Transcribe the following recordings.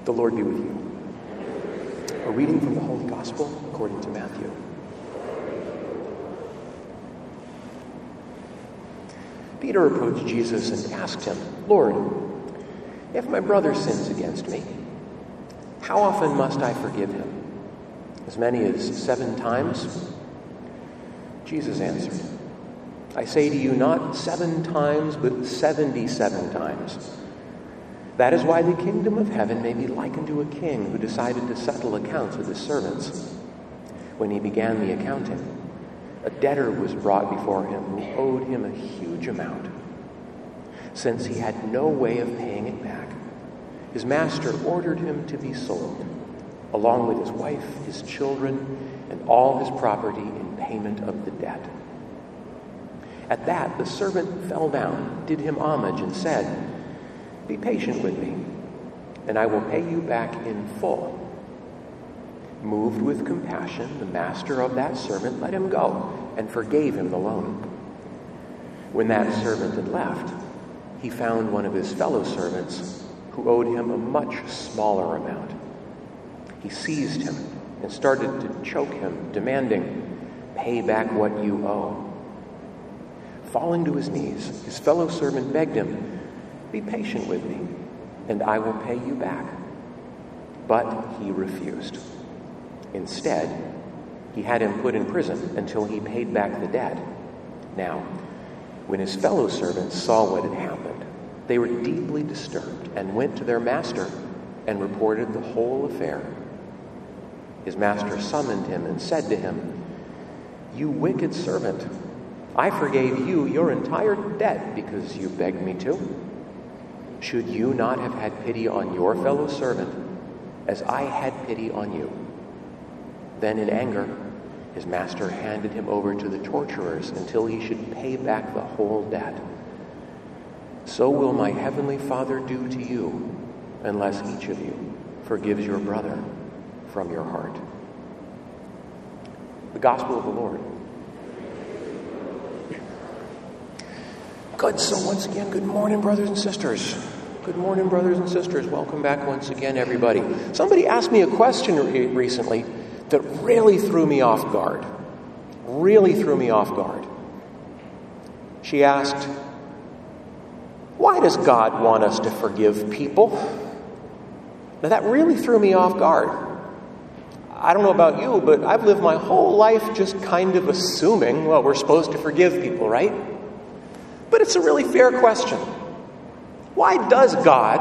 The Lord be with you. A reading from the Holy Gospel according to Matthew. Peter approached Jesus and asked him, "Lord, if my brother sins against me, how often must I forgive him? As many as 7 times?" Jesus answered, "I say to you, not 7 times, but 77 times. That is why the kingdom of heaven may be likened to a king who decided to settle accounts with his servants. When he began the accounting, a debtor was brought before him who owed him a huge amount. Since he had no way of paying it back, his master ordered him to be sold, along with his wife, his children, and all his property in payment of the debt. At that, the servant fell down, did him homage, and said, 'Be patient with me, and I will pay you back in full.' Moved with compassion, the master of that servant let him go and forgave him the loan. When that servant had left, he found one of his fellow servants who owed him a much smaller amount. He seized him and started to choke him, demanding, 'Pay back what you owe.' Falling to his knees, his fellow servant begged him, 'Be patient with me, and I will pay you back.' But he refused. Instead, he had him put in prison until he paid back the debt. Now, when his fellow servants saw what had happened, they were deeply disturbed and went to their master and reported the whole affair. His master summoned him and said to him, 'You wicked servant, I forgave you your entire debt because you begged me to. Should you not have had pity on your fellow servant as I had pity on you?' Then in anger, his master handed him over to the torturers until he should pay back the whole debt. So will my heavenly Father do to you, unless each of you forgives your brother from your heart." The Gospel of the Lord. Good. So once again, good morning, brothers and sisters. Good morning, brothers and sisters. Welcome back once again, everybody. Somebody asked me a question recently that really threw me off guard. She asked, "Why does God want us to forgive people?" Now that really threw me off guard. I don't know about you, but I've lived my whole life just kind of assuming, well, we're supposed to forgive people, right? But it's a really fair question. Why does God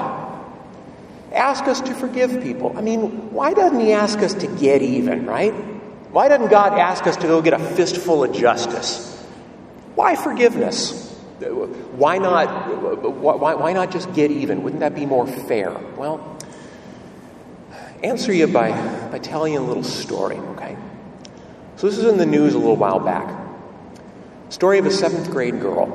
ask us to forgive people? I mean, why doesn't he ask us to get even, right? Why doesn't God ask us to go get a fistful of justice? Why forgiveness? Why not just get even? Wouldn't that be more fair? Well, answer you by telling you a little story, okay? So this is in the news a little while back. Story of a 7th grade girl.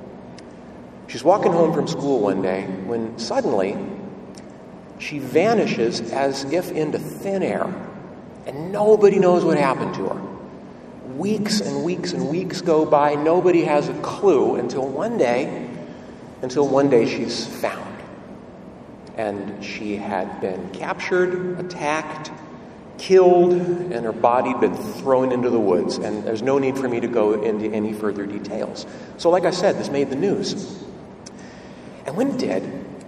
She's walking home from school one day when suddenly she vanishes as if into thin air, and nobody knows what happened to her. Weeks and weeks and weeks go by, nobody has a clue until one day she's found. And she had been captured, attacked, killed, and her body had been thrown into the woods. And there's no need for me to go into any further details. So like I said, this made the news. And when it did,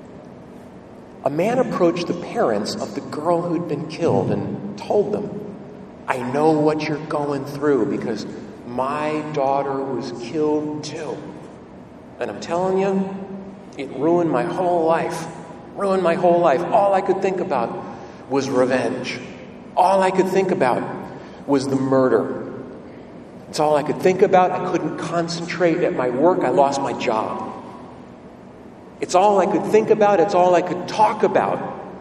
a man approached the parents of the girl who'd been killed and told them, "I know what you're going through because my daughter was killed too. And I'm telling you, it ruined my whole life. All I could think about was revenge. All I could think about was the murder. It's all I could think about. I couldn't concentrate at my work. I lost my job. It's all I could think about. It's all I could talk about.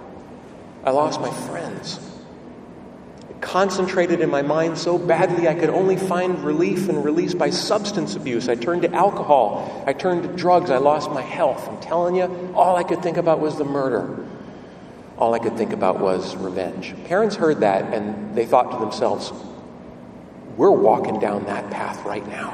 I lost my friends. It concentrated in my mind so badly I could only find relief and release by substance abuse. I turned to alcohol. I turned to drugs. I lost my health. I'm telling you, all I could think about was the murder. All I could think about was revenge." Parents heard that and they thought to themselves, we're walking down that path right now.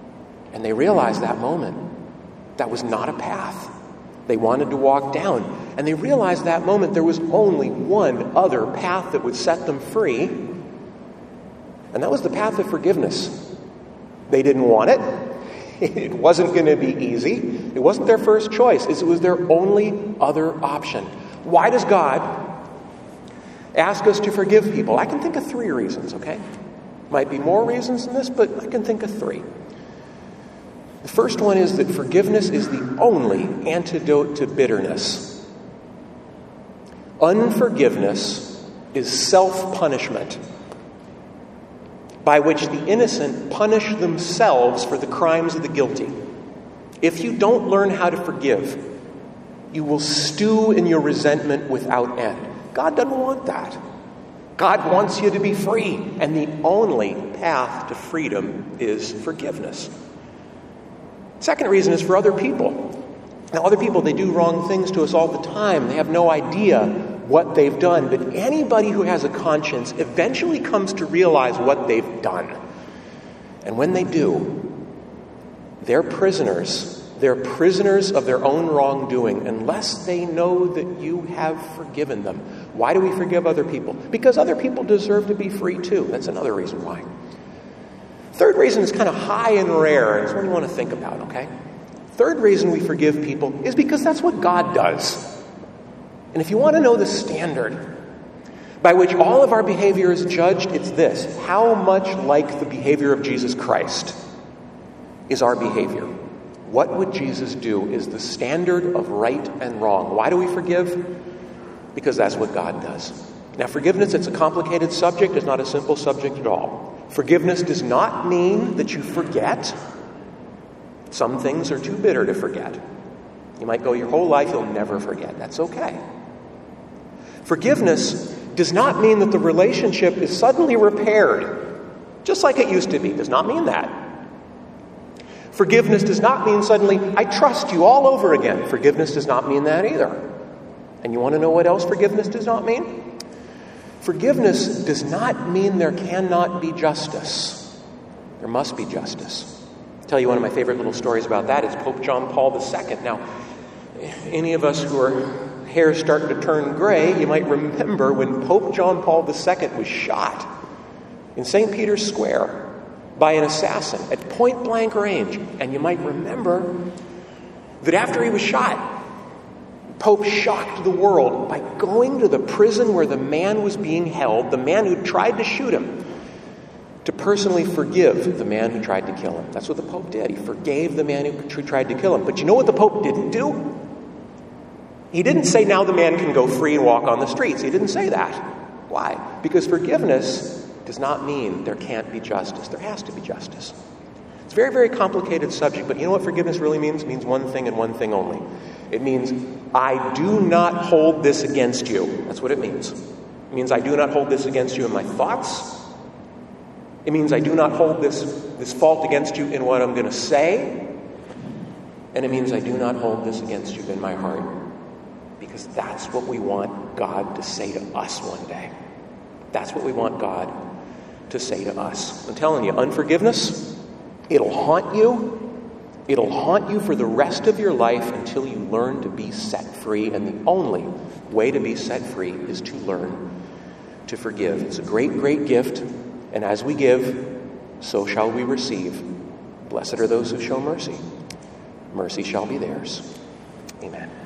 And they realized that moment that was not a path they wanted to walk down. And they realized that moment there was only one other path that would set them free, and that was the path of forgiveness. They didn't want it. It wasn't going to be easy. It wasn't their first choice. It was their only other option. Why does God ask us to forgive people? I can think of 3 reasons, okay? Might be more reasons than this, but I can think of 3. The first one is that forgiveness is the only antidote to bitterness. Unforgiveness is self-punishment, by which the innocent punish themselves for the crimes of the guilty. If you don't learn how to forgive, you will stew in your resentment without end. God doesn't want that. God wants you to be free, and the only path to freedom is forgiveness. Second reason is for other people. Now, other people, they do wrong things to us all the time. They have no idea what they've done, but anybody who has a conscience eventually comes to realize what they've done. And when they do, they're prisoners. They're prisoners of their own wrongdoing unless they know that you have forgiven them. Why do we forgive other people? Because other people deserve to be free too. That's another reason why. Third reason is kind of high and rare, and it's one you want to think about, okay? Third reason we forgive people is because that's what God does. And if you want to know the standard by which all of our behavior is judged, it's this: how much like the behavior of Jesus Christ is our behavior? What would Jesus do is the standard of right and wrong. Why do we forgive? Because that's what God does. Now, forgiveness, it's a complicated subject. It's not a simple subject at all. Forgiveness does not mean that you forget. Some things are too bitter to forget. You might go your whole life, you'll never forget. That's okay. Forgiveness does not mean that the relationship is suddenly repaired, just like it used to be. It does not mean that. Forgiveness does not mean suddenly, I trust you all over again. Forgiveness does not mean that either. And you want to know what else forgiveness does not mean? Forgiveness does not mean there cannot be justice. There must be justice. I'll tell you one of my favorite little stories about that is Pope John Paul II. Now, any of us who are hair starting to turn gray, you might remember when Pope John Paul II was shot in St. Peter's Square by an assassin at point-blank range. And you might remember that after he was shot, Pope shocked the world by going to the prison where the man was being held, the man who tried to shoot him, to personally forgive the man who tried to kill him. That's what the Pope did. He forgave the man who tried to kill him. But you know what the Pope didn't do? He didn't say, now the man can go free and walk on the streets. He didn't say that. Why? Because forgiveness does not mean there can't be justice. There has to be justice. It's a very, very complicated subject, but you know what forgiveness really means? It means one thing and one thing only. It means, I do not hold this against you. That's what it means. It means I do not hold this against you in my thoughts. It means I do not hold this fault against you in what I'm going to say. And it means I do not hold this against you in my heart. Because that's what we want God to say to us one day. That's what we want God to say to us. I'm telling you, unforgiveness, it'll haunt you. It'll haunt you for the rest of your life until you learn to be set free. And the only way to be set free is to learn to forgive. It's a great, great gift. And as we give, so shall we receive. Blessed are those who show mercy. Mercy shall be theirs. Amen.